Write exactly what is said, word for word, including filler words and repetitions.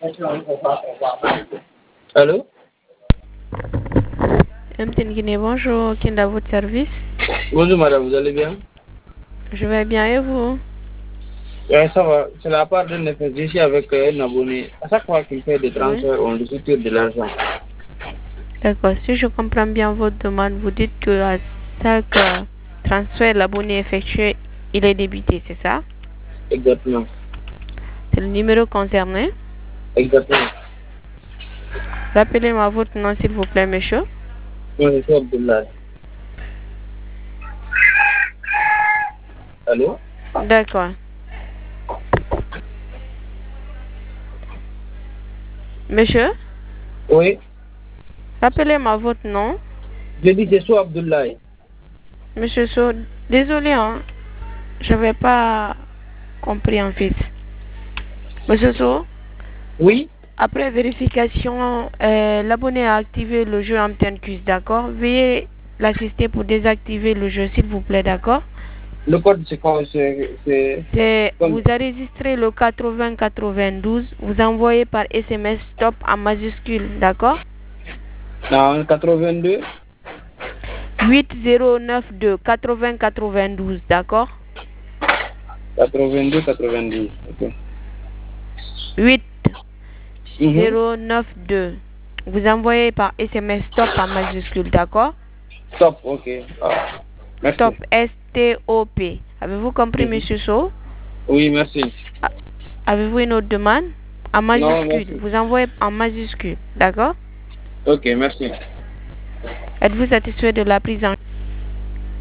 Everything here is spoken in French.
Allô? M T N Guinée, bonjour, qui est à votre service? Bonjour madame, vous allez bien? Je vais bien et vous? Ouais, ça va, c'est la part d'un effet. Je suis avec euh, un abonné. À chaque fois qu'il fait des Oui. transferts, on lui retire de l'argent. D'accord, si je comprends bien votre demande, vous dites que à chaque euh, transfert, l'abonné effectué, il est débité, c'est ça? Exactement. C'est le numéro concerné. Exactement. Rappelez-moi votre nom, s'il vous plaît, monsieur. Moi, je suis Abdullah. Allô? D'accord. Monsieur, Oui, rappelez-moi votre nom. je dis je suis Abdullah. Monsieur So, désolé, hein, je n'avais pas compris en fait. Monsieur So, Oui? après vérification, euh, l'abonné a activé le jeu M T N Quiz, d'accord? Veuillez l'assister pour désactiver le jeu, s'il vous plaît, d'accord? Le code, c'est quoi? C'est c'est C'est, comme vous enregistrez le quatre-vingts quatre-vingt-douze, vous envoyez par S M S stop en majuscule, d'accord? dans quatre-vingt-deux, huit zéro neuf deux quatre-vingts quatre-vingt-douze, d'accord? quatre-vingt-deux, quatre-vingt-douze. Ok. huit Mhm. zéro neuf deux. Vous envoyez par S M S stop en majuscule, d'accord? Stop, ok. Ah, merci. Stop, S T O P. Avez-vous compris, Mhm. monsieur So? Oui, merci. A- Avez-vous une autre demande? En Non, majuscule. merci. Vous envoyez en majuscule, d'accord? Ok, merci. Êtes-vous satisfait de la prise en